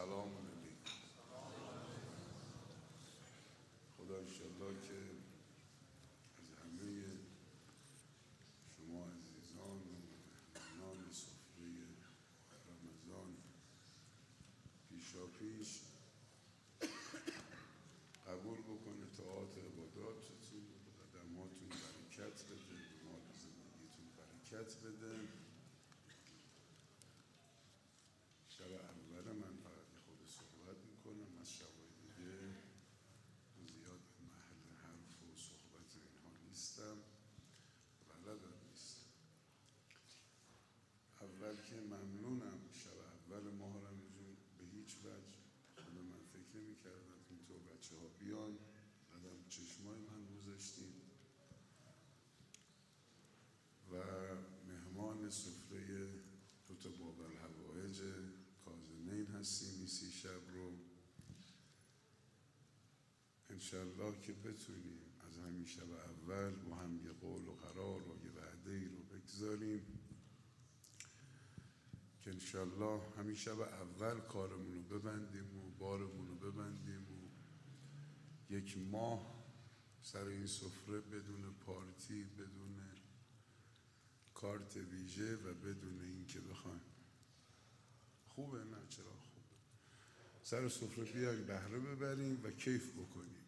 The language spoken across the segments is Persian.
سلام علیکم. خدا انشالله که از همه شما عزیزان و مهمانان سفره رمضان پیشا پیش قبول بکنه، طاعات عباداتتون به قدماتون برکت بده، به مال زندگیتون برکت بده. شب اول من فقط خود صحبت میکنم، از شبای دیگه زیاد محل حرف و صحبت اینها نیستم، بلدم نیستم. اول که ممنونم، شب اول ماه رمضان به هیچ وجه خود من فکر نمی کردم اینطور بچه ها بیان، قدم چشمای من گذاشتیم و مهمان سفره دوتا باب الحوائج کاظمین هستیم. 30 شب رو انشالله که بتونیم از همین شب اول با هم یه قول و قرار و یه وعده ای رو بگذاریم که انشالله همین شب اول کارمون رو ببندیم و بارمون رو ببندیم و 1 ماه سر این سفره بدون پارتی، بدون کارت ویژه و بدون این که بخوایم خوبه، نه چرا خوبه، سر سفره بیایم بهره ببریم و کیف بکنیم.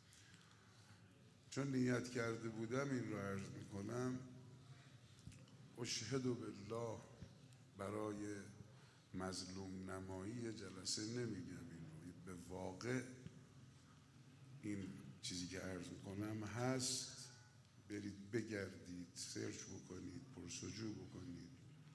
چون نیت کرده بودم این رو عرض میکنم، اشهد بالله برای مظلوم نمایی جلسه نمیگم این رو، به واقع این چیزی که عرض میکنم هست. برید بگردید، سرچ بکنید، پرسجو بکنید.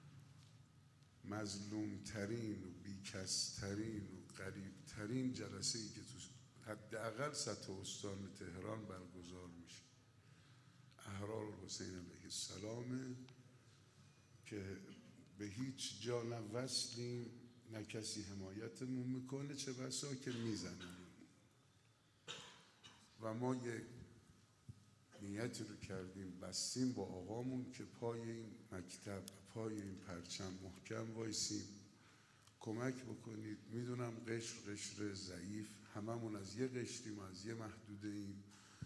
مظلوم ترین و بیکس ترین و غریب ترین جلسه ای که تو حداقل سطح استان تهران برگزار میشه احرار الحسین علیه السلامه که به هیچ جا نه وصلیم نه کسی حمایتمون میکنه، چه بسا که میزنن. و ما یک نیتی رو کردیم، بستیم با آقامون که پای این مکتب، پای این پرچم محکم وایسیم، کمک بکنید. میدونم قشر ضعیف، هممون از یه قشریم و از یه محدوده ایم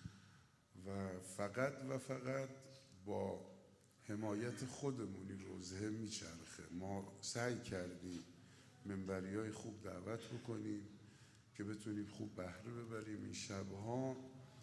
و فقط با حمایت خودمون این روزه میچرخه. ما سعی کردیم منبری های خوب دعوت بکنیم که بتونیم خوب بهره ببریم این شبها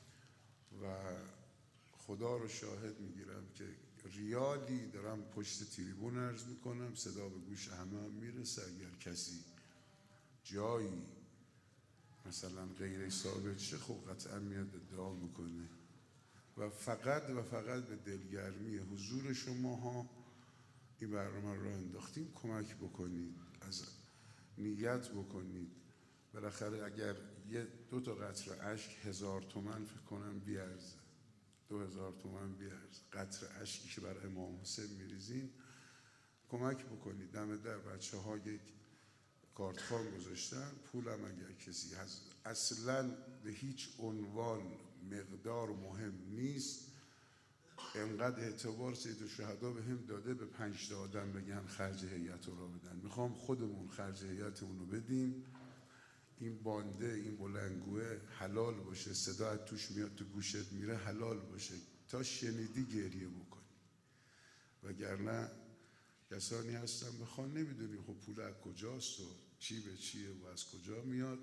و خدا رو شاهد میگیرم که ریالی دارم پشت تریبون عرض میکنم، صدا به گوش همه هم میرسه. اگر کسی جایی مثلا غیر ثابت شه خب قطعا میاد ادعا میکنه و فقط به دلگرمی حضور شماها این برنامه رو انداختیم. کمک بکنید، از نیت بکنید. بالاخره اگر 2 قطره اشک 1000 تومن فکر کنم بیارزه، 2000 تومن بیارزه. قطره اشکی که برای امام حسین میریزین کمک بکنید. دم در بچه ها یک کارتخوان گذاشتن، پولم اگر کسی هست، اصلا به هیچ عنوان مقدار مهم نیست. انقدر اعتبار سید الشهدا به هم داده به 5 تا آدم بگن خرج هیئت رو بدن. میخوام خودمون خرج هیئتمون رو بدیم، این بانده، این بلنگوه حلال باشه، صدا توش میاد تو گوشت میره، حلال باشه تا شنیدی گریه بکنی. وگرنه کسانی هستن بخوان نمیدونیم خب پول از کجاست و چی به چیه و از کجا میاد.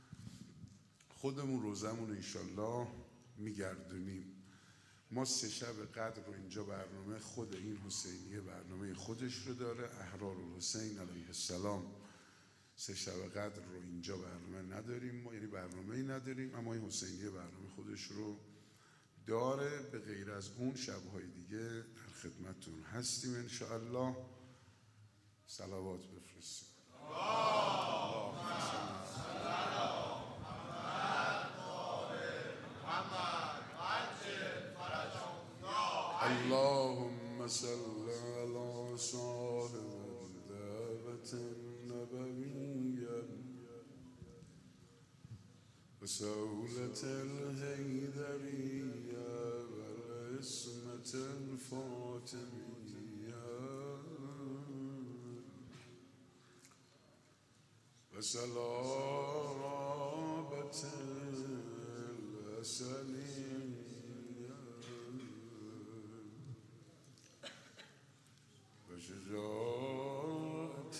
خودمون روزمون رو انشالله میگردونیم. ما 3 شب قدر رو اینجا برنامه خود این حسینیه برنامه خودش رو داره، احرار الحسین علیه السلام. 3 شب قدر رو اینجا برنامه نداریم ما، یعنی برنامه نداریم، اما این حسینیه برنامه خودش رو داره. به غیر از اون شبهای دیگه در خدمتتون هستیم انشاءالله. صلوات بفرستیم. اللهم صل على صاحب الدعوة النبوية وسولة الهيدرية والعصمة الفاطمية وسلامة الحسنية وشجاعة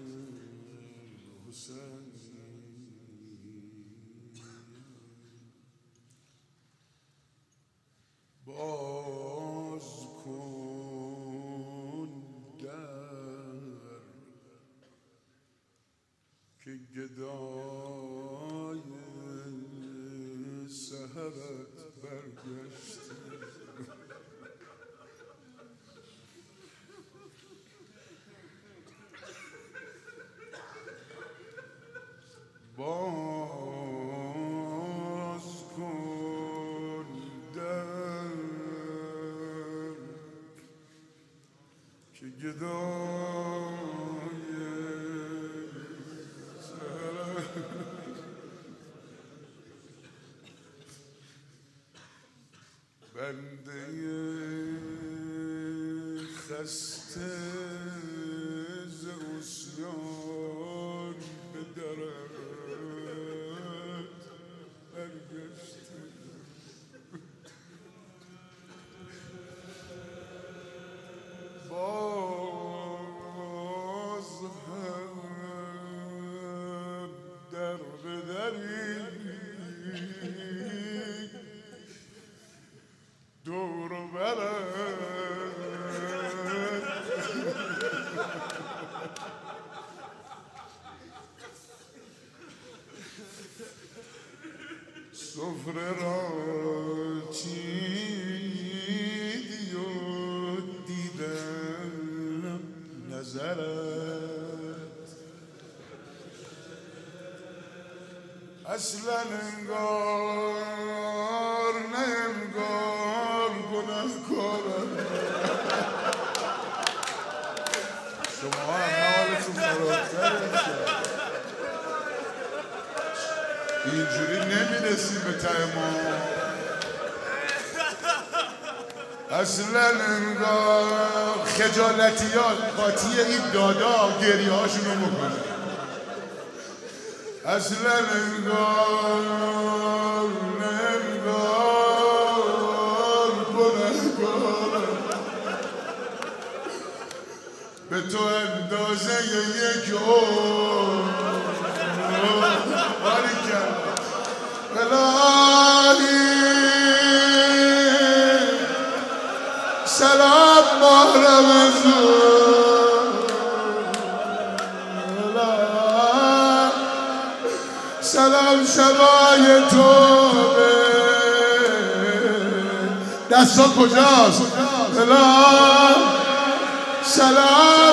الحسنية باز کن در که گدای سحرت برگشته باز کن در که گدای سحرت بنده خسته ز عصیان به درت برگشته باز هم در بدری دور و برت سفره را چیدی و دیدم نظرت اصلا انگار نه انگار گناهکارم شما هم حالتون خرابتره اینجوری نمیرسیم به ته ما اصلا انگار خجالتیات قاطی این دادا گریه هاشونو بکنه اصلا انگار نمگار گناهکارم به تو اندازه یک باری کرد الهی سلام ماه رمضان سلام شبای توبه دستا کجاست سلام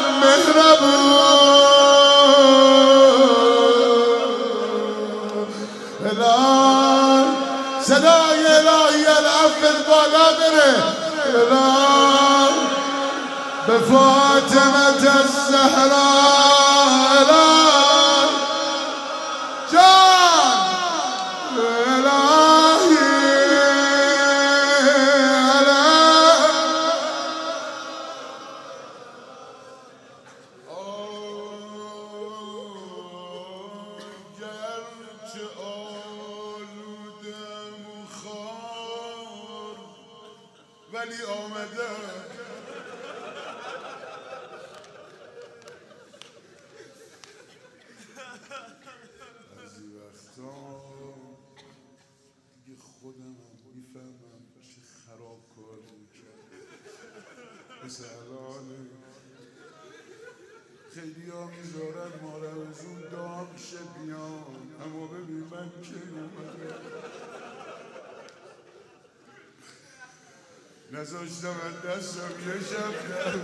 مهربون صدای الهی العفو بالا بره به فاطمه الزهراء جان الهی گرچه آلودم و خار ولی آمدم بعضی وقتا دیگه خودم هم میفهمم چه خرابکار میکرد مثل الان خیلی ها میذارن ما رمضون دام شه بیان اما ببین من که اومدم نذاشتم از دستم یه شب در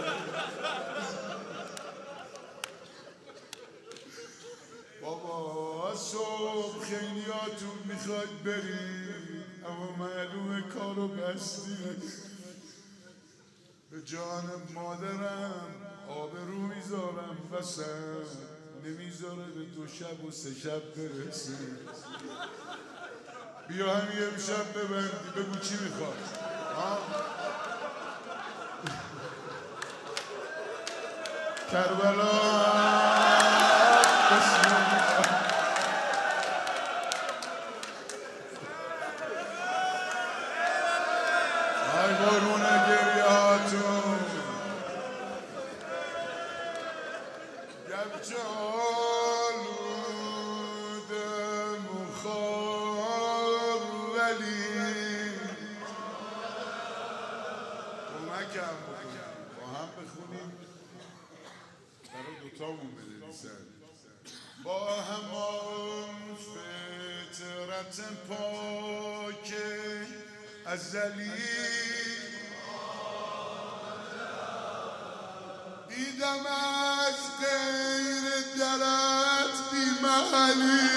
بابا صبح خیلیاتون میخواید برید اما معلومه کارو بستید به جان مادرم آبرو میذارم وسط نمیذاره به 2 شب و 3 شب برسید بیا هم یه شب ببندی بگو چی میخواد کربلا گرچه آلودم و خار ولی کمکم بکنیم با هم بخونیم برای دوتامون بنویسن با همان فطرت پاک ازلی دیدم از غیر درت بی محلی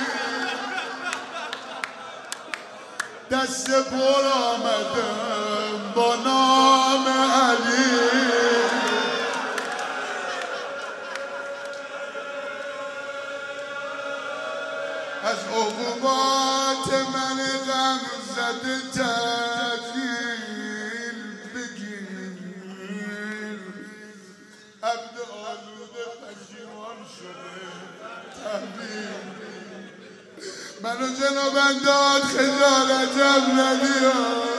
دست پر آمدم با نام علی از عقوبات من غم زده تغییر بگیر عبد آلوده پشیمان شده تحویل منو جنابم داد خجالتم ندیاد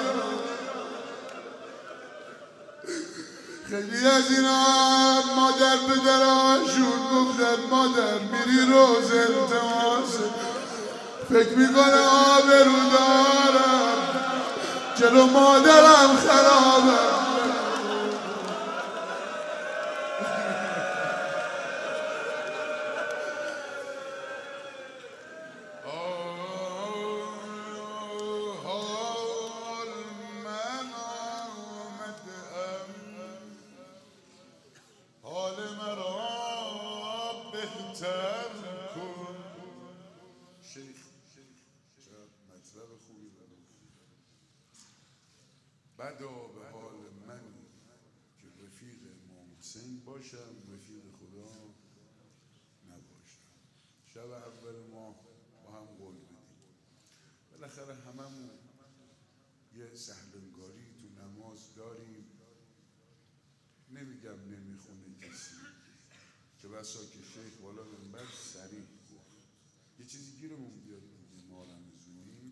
خیلی از اینا مادر پدراشون گفتن مادر میری روز التماس فکر میکنه آبرو دارم جلو مادرم خرابم بدا به حال منی که رفیق امام حسین باشم رفیق خدا نباشم شب اول ماه با هم قول بدیم بالاخره هممون یه سهلنگاری تو نماز داریم نمیگم نمیخونه کسی که بسا که شیخ بالا منبر سریع گفت یه چیزی گیرمون بیاد بگیم ما رمزونی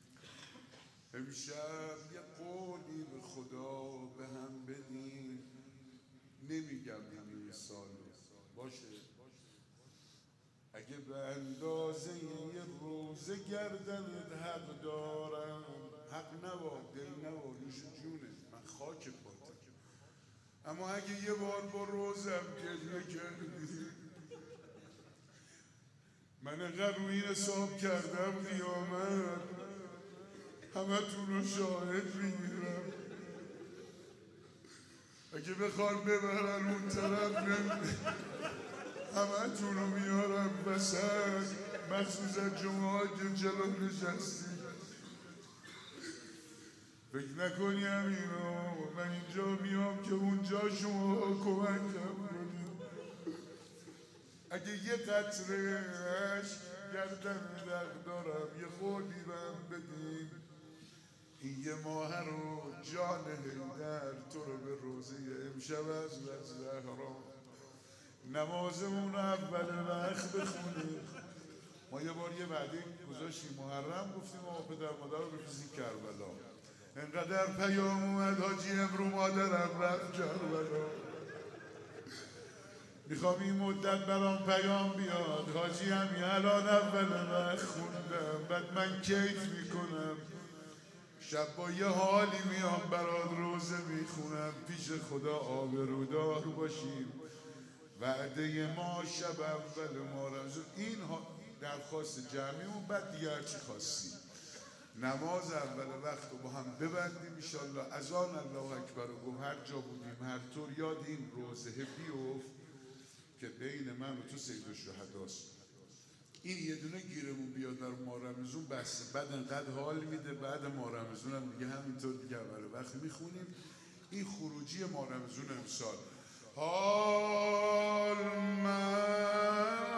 امشب یه قولی به خدا به هم بدیم نمیگم همین سال باشه اگه به اندازه یه روزه گردنت حق دارم حق نباد دل نباد نوش جونه من خاک پاتم اما اگه یه بار با روزم گریه کردی من انقدر روی این حساب کردم قیامت همه تون رو شاهد میگیرم اگه بخوان ببرن اون طرف همه تون رو میارم وسط مخصوصا جمعه که جلو نشستی فکر نکنی همینا من اینجا میام که اونجا شما کمکم کنید اگه یه قطره عشق گردن دق دارم یه خوردی بهم بدیم این یه ماه رو جان حیدر تو رو به روزه امشب از زهرا نمازمون رو اول وقت بخونیم ما یه بار یه وعده گذاشتیم محرم گفتیم آقا پدر مادر رو بفرستیم کربلا انقدر پیام اومد حاجی امرو مادرم رفت کربلا میخوام این مدت برام پیام بیاد حاجی همین الان اول وقت خوندم بعد من کیف میکنم شب با یه حالی میام برات روزه میخونم پیش خدا آبرودار باشیم وعده ما شب اول ما رمزون این درخواست جمعیمون بعد دیگه هرچی خواستی نماز اول وقت رو با هم ببندیم انشالله از آن الله اکبر رو گم هر جا بودیم هر طور یاد این روزه بیفت که بین من و تو سید الشهداست این یه دونه گیرمون بیاد در ماه رمضان بسته بعد انقدر حال میده بعد ماه رمضان هم دیگه همینطور دیگه اول وقت میخونیم این خروجی ماه رمضان امسال حال من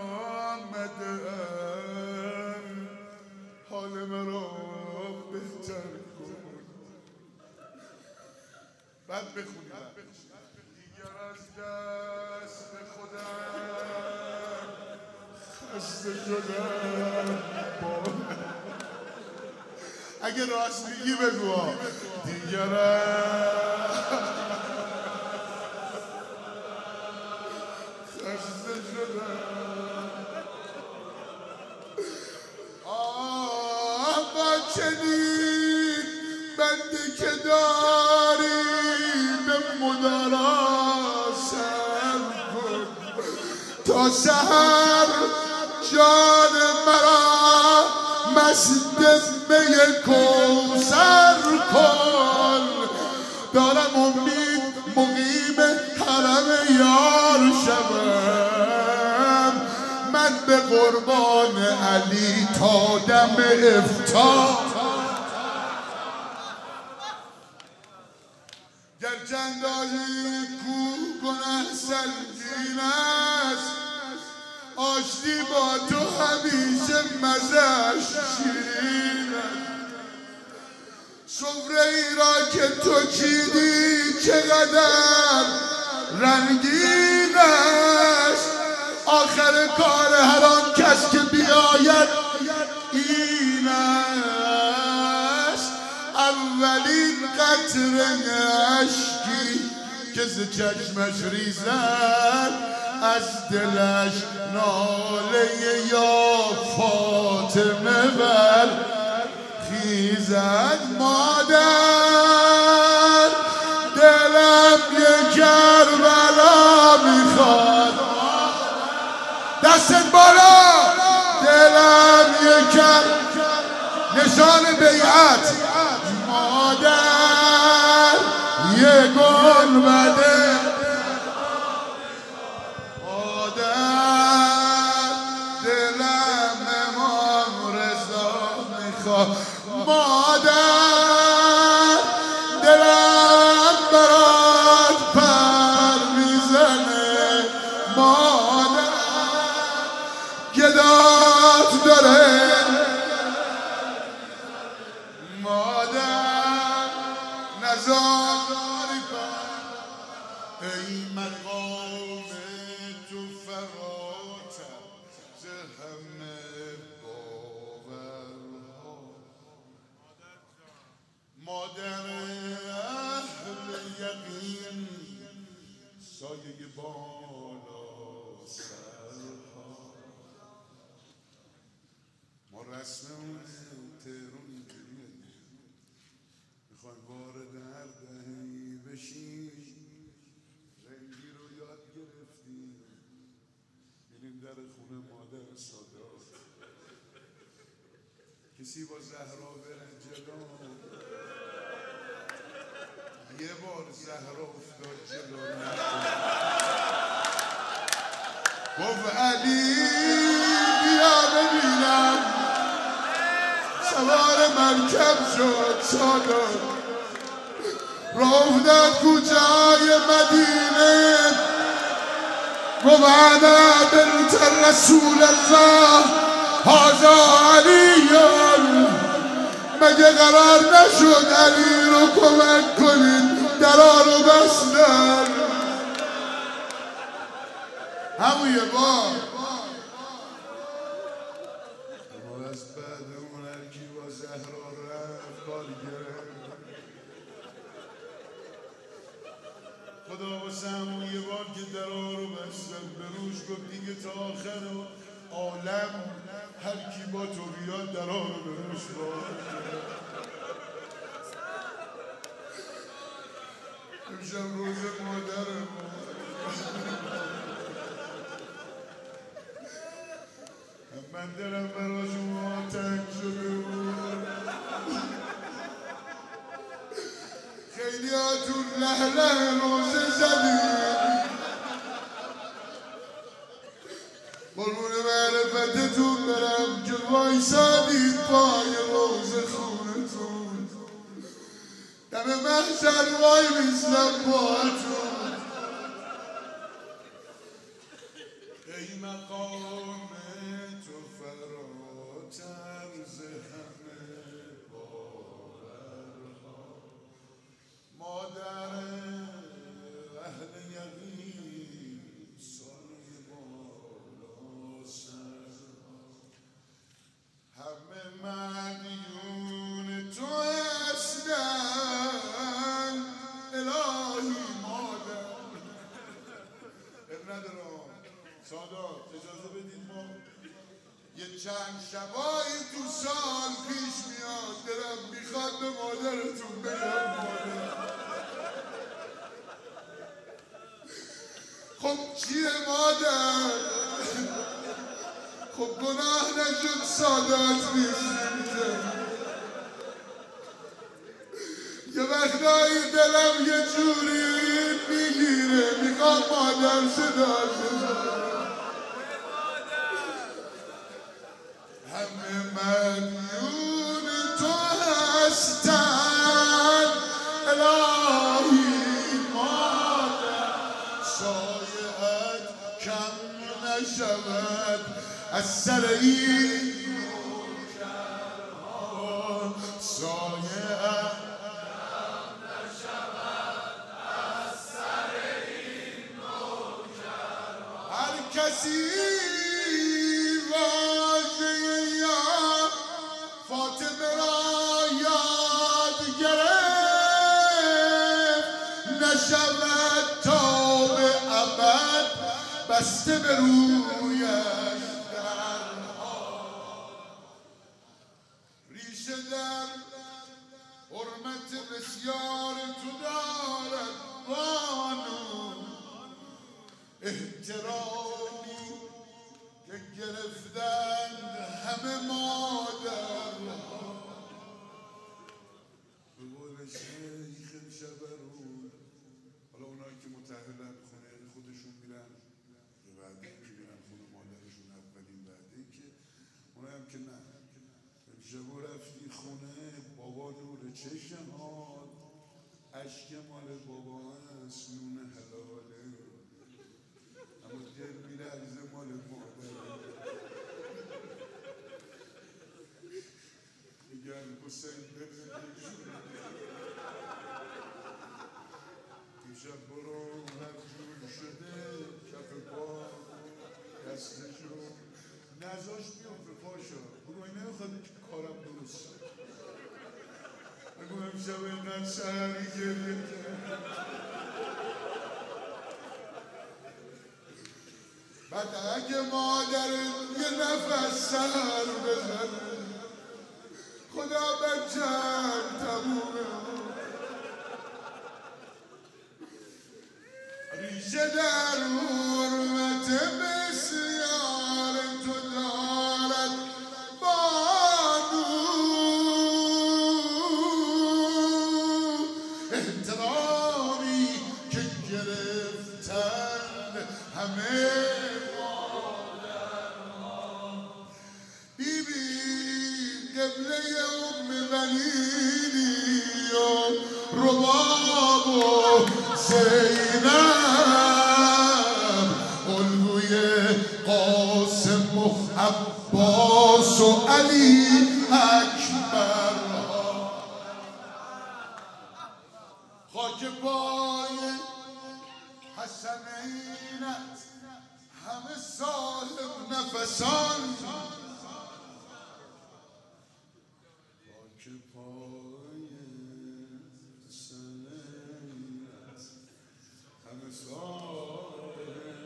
آمدم حال مرا بهتر کن بعد بخونیم دیگر از دست خودم خسته شدم اگه راست میگی بگو دیگر خسته شدم. آه با چنین بنده که داری به مدارا سر کن تا سحر جان مرا مست می کوثر کن. دارم امید مقیم حرم یار شوم من به قربان علی تا دم افطار. گرچند آیی کو گنه سنگین است آشتی با تو همیشه مزه‌اش شیرین است. سفره ای را که تو چیدی چقدر رنگین است. آخر کار هر آن کس که بیاید این است. اولین قطره اشکی که ز چشمش ریزد از دلش ناله یا فاطمه بر خیزد. مادر دلم یه کربلا میخواد دستت بالا. دلم یه نشان بیعت. مادر یه گل بده. مادر دلم امام رضا میخواد. مادر دلم برات پر میزنه. مادر گدات داره. مادر نزاری پر. ای مقام تو فراتر ز همه باورها. مادر اهل یقین سایه بالا سرها. ما رسممون تهران اینجوریه میخوایم وارد هر دهه‌ای بشیم رنگی رو یاد گرفتیم میریم در خونه مادر سادات. کسی با زهرا بره جلو. یه بار زهرا افتاد جلو گفت علی بیا ببینم. سوار مرکب شد سادات راه افتاد کوچه‌های مدینه. گفت انا بنت رسول الله هذا علی. مگه قرار نشد علی رو کمک کنید درا رو بستن. همون یه بار اما از بعد اون هرکی با زهرا رفت کار گرفت. خدا واسه همون یه بار که درا رو بستن به روش گفت دیگه تا آخر عالم هر کی با تو بیاد درا رو به روش باز. امشب روز مادرم من دلم برا شما تنگ شده بود. خیلی هاتون لهله روزه زدید قربون معرفتتون برم که وایسادید پای روزه خونتون. دم محشر وای میستم باهاتون. ای مقام تو فراتر ز همه باورها. مادر اهل یقین سایه بالا سرها. همه مدیون تو هستن الهی. مادر ندارم سادات اجازه بدید ما یه چند شبایی تو سال پیش میاد دلم میخواد به مادرتون بگم مادر. خب چیه مادر؟ خب گناه نشد سادات نیستیم که یه وقتایی دلم یه جوری میگیره میخوام مادر صداش همه مدیون تو هستن الهی مادر سایه‌ات کم نشود از سر این نوکرها سایه‌ات کم نشود از سر این نوکرها هر کسی فاطمه را یاد گرفت نشود تا به ابد بسته به رویش درها ریشه در حرمت بسیار تو دارد بانو احترامی که گرفتند همه مادرها به قول شیخ شبرون حالا اونایی که متأهلن خونه خودشون میرن به وعده که میرن خونه مادرشون اولین وعده که اونایی هم که نه امشب رفتی خونه بابا نور چشمات اشک مال بابا هست نون حلاله اما دل میلرزه مال مادره میگن حسین ببینشون دیشب برو هر جور شده کف پا دستشو نزاش بیام به پاشا بگو این نمیخواد کارم درست شد بگو امشب اینقدر شهری گریه کرد بعد اگه مادر یه نفس سر بزنه خدا بچم تمومه ریشه در حرمت بسیار تو دارد بانو احترامی که گرفتن همه قبله ام بنینی و رباب و زینب الگوی قاسم و عباس و علی اکبر خاک پای حسنینت همه صاحب نفسان که پای سنت همه صاحب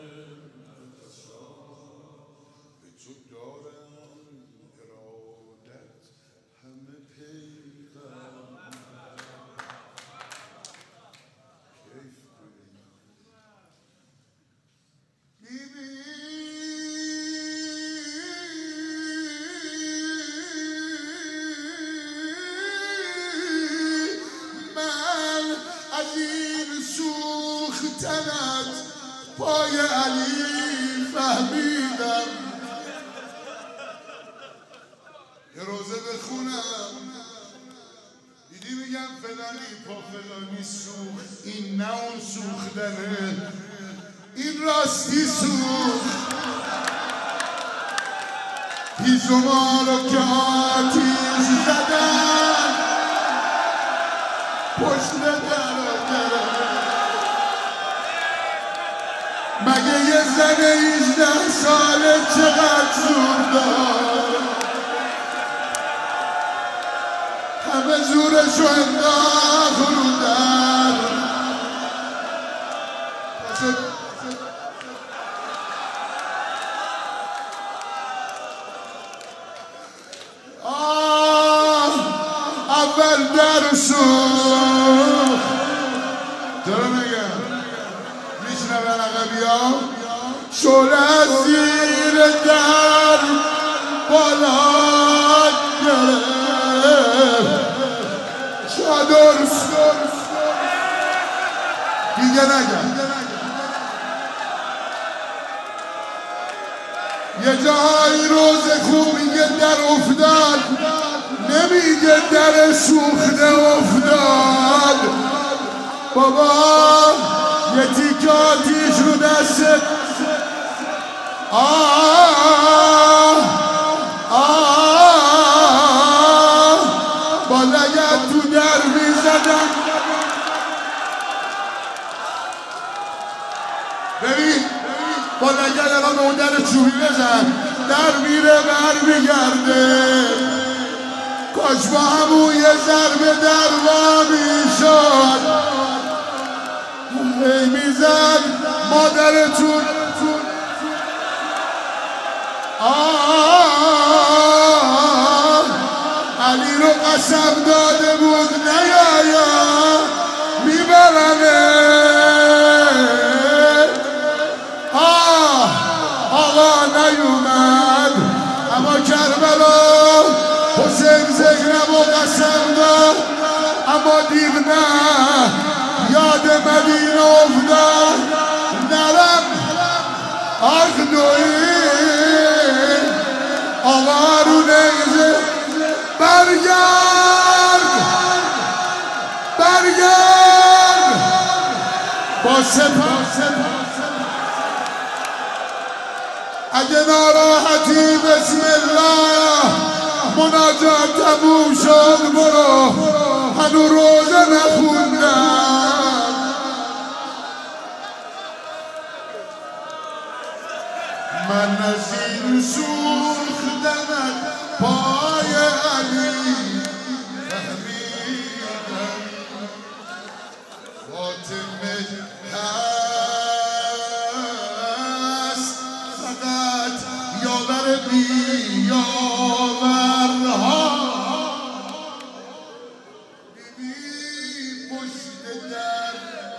به تو دارم ارادت همه پیغمبر کیف کنید بیبی سوختنت پای علی فهمیدم یه روزه بخونم دیدی میگم فلانی پا فلانی سوخت این نه اون سوختنه این راستی سوخت هیزوما رو که آتیش زدن پشت در مگه یه زن 18 ساله چقدر زور داره همه زورشو انداخت رو در اول در سوخت. چرا نگم میشنون عقبیا شعله از زیر در بالا گرفت چادر دیگه نگم. یه جایی روز خوبیه در افتاد نمیگه در سوخته افتاد. بابا یه تیکه آتیش رو دستت با لگد تو در میزدم. ببین با لگد الان به اون در چوبی بزن در میره بر میگرده. کاش با همون یه ضربه در وا میشد. هی میزد مادرتون علی رو قسم داده بود نیایا میبرمه. آقا نیومد اما کربلا حسین زینب و قسم داد اما دیر نه یاد مدینه افتاد. نرم آخ دوید آقا رو نیزه برگرد با سپاس. اگه ناراحتی بسم الله مناجات تموم شد برو هنو روزه نخوندم. من نزیر سوختمت پای علی فهمیدم فاطمه هست فقط یاور بی یاورها. بیبی پشت در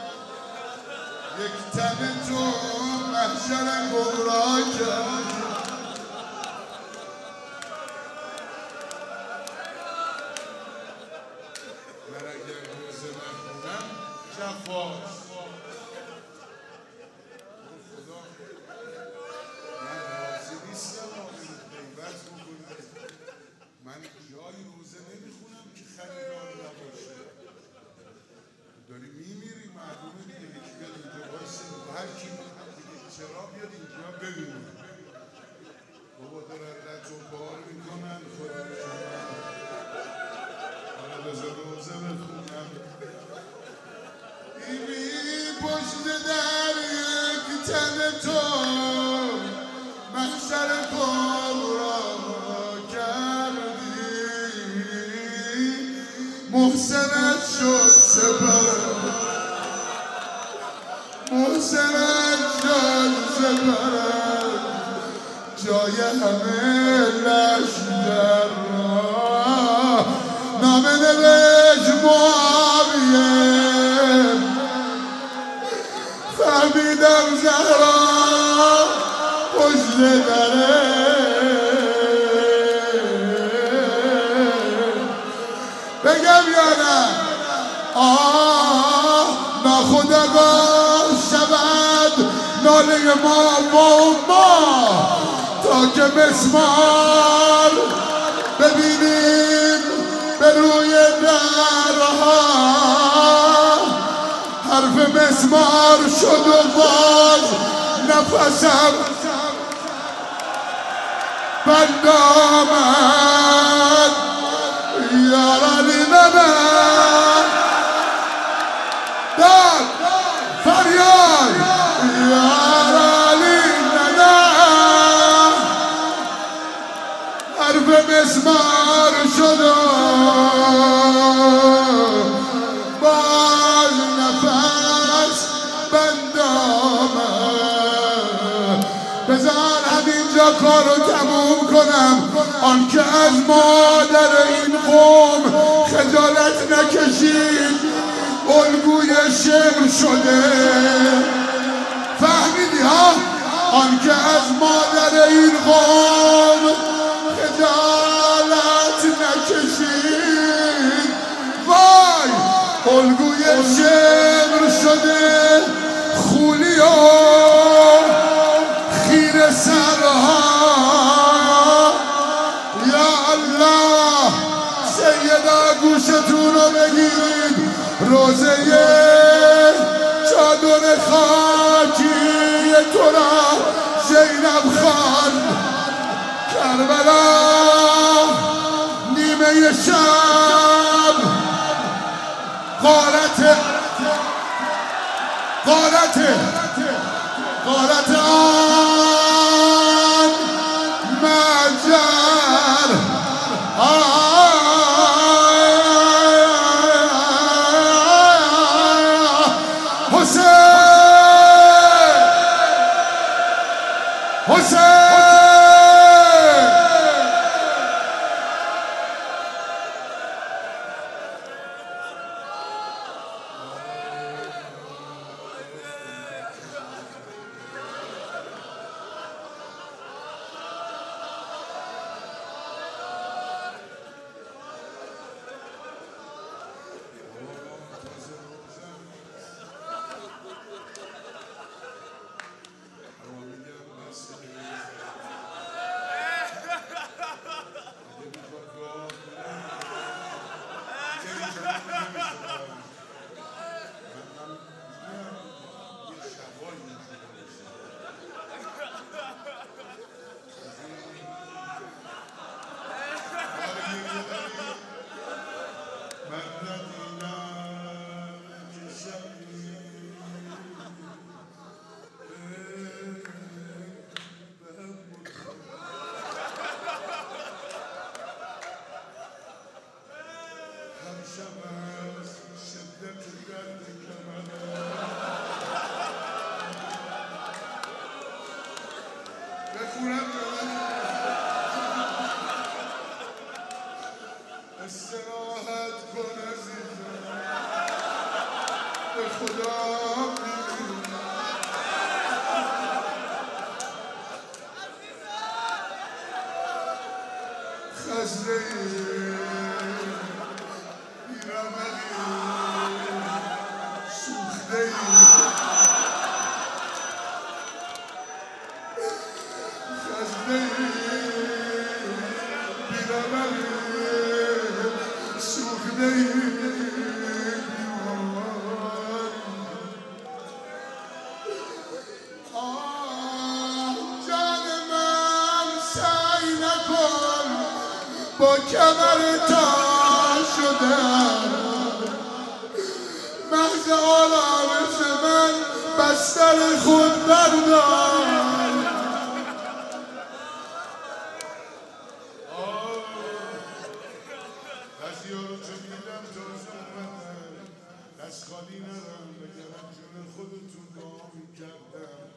یک تن تو محشر گمراه کرد. من اگر روزه نخونم جفاست. خدا من راضی نیستم پیوست بکنم. من جایی روزه نمیخونم که خریدار نباشه. داری میمیری معلومه دیگه یکی بیاد اینجا وایسه هر کی چرا بیاد اینجا ببینه. بابا دارن رد و بار میکنن خدا میکنن. حالا بذار روزه بخونم. بیبی پشت در یک تن تو محشر گمراه کردی. محسنت شد سپرم محسنت شد سپرم جای همه لشکر را نامه نوشت معاویه. فهمیدم زهرا پشت دره بگم یا نه ناخودآگاه شود ناله ما تا که مسمار ببینیم به روی درها. حرف مسمار شد و باز نفسم بند آمد. یارانی ننم داد فریاد یارانی ننم. حرف مسمار شد و باز نفس بند آمد. بزار اینجا کارو تموم کنم. آن که از مادر این قوم خجالت نکشید الگوی شعر شده. فهمیدی ها؟ آن که از مادر این قوم خجالت نکشید وای الگوی شعر شده. خولی و خیر سرها یا الله. سیدا گوشتون رو بگیرید. روزه چادر خاکی تو را زینب خان کربلا نیمه شب غارت آن مجر حسین استراحت کن عزیزم به خدا خزره بیرملی سوخته خزره بیرملی جان من سعی نکن با کمر تار شدن. محض آرامش من بستر خود بردار. دست خالی ندارم بگرم جون خودتون دعا میکردم.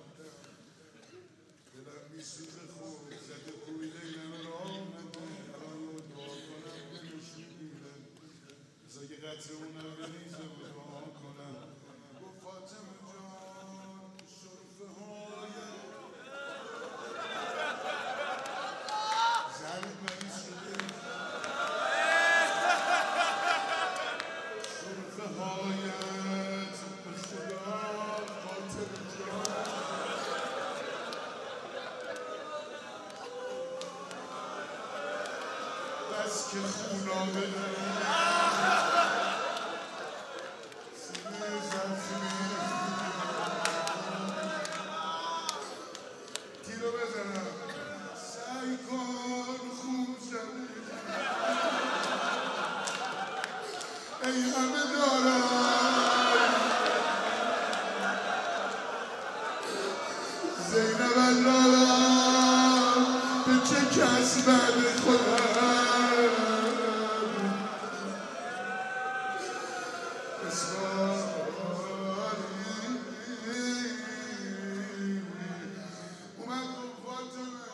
دلم میسوزه خوب زده کویده اینم را آمده. الان رو دعا کنم دلش میگیره. بذار یه قطره اونم بریزه و دعا کنم. گفت فاطمه جان شرفه های زرد مریض شده. شرفه هایت به خدا فاطمه جان بس که خونا بدن سینه زخمی تیرو بزنم. سعی کن خوب شوی ای همه دارم. زینب اللهم به چه کس بعد خودم اسماعیل اومد گفت فاطمه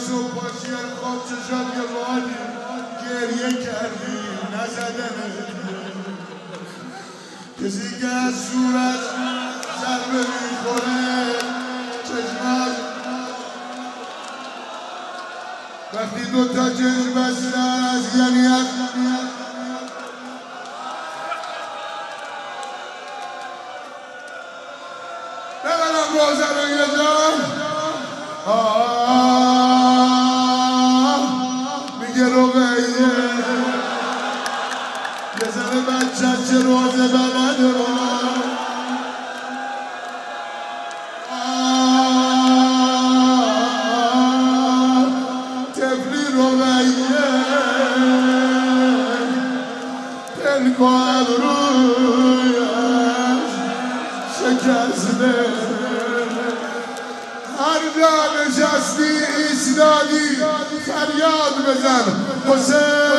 صبح پاشی خواب چشات یه بادی گریه کردی نزدنه کسی که از صورت ضربه میخوره چشمات وقتی دوتا چشم بستن از یعنیت ببرم روزه رو یه جا میگه رقیه یه زن بچه چه روزه بلده رو تفلی رقیه تلکو ابرویش شکسته هر جا نشستی ایستادی فریاد بزن حسین